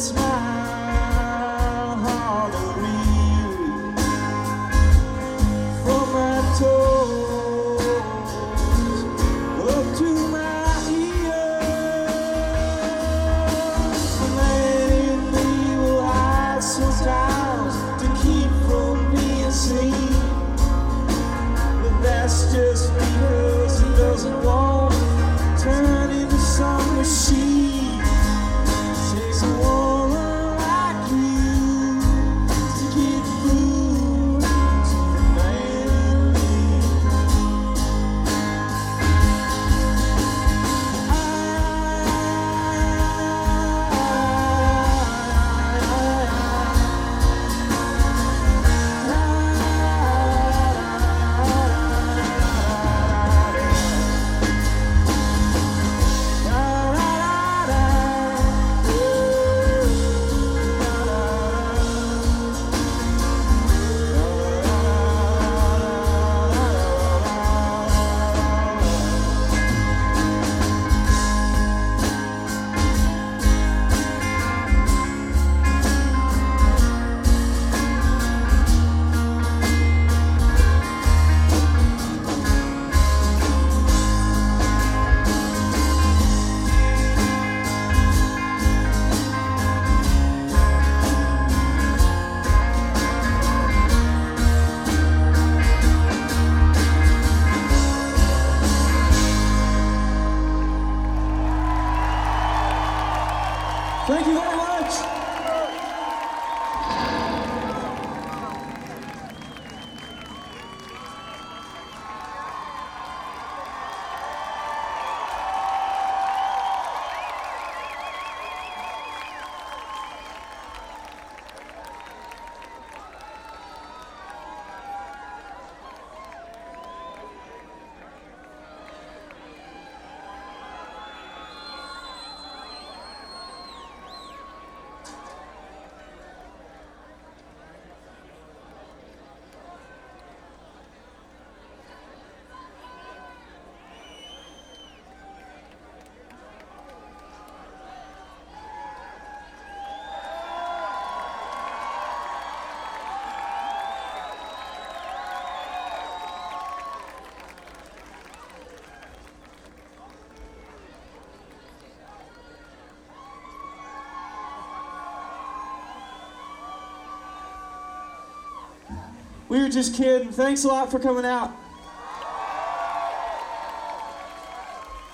smile, hard and weary, from my toes up to my ears. The man in me will hide sometimes to keep from being seen, but that's just because he doesn't want to turn into some machine. Takes a woman like you to get through to the man in me. Thank you very much. We were just kidding. Thanks a lot for coming out.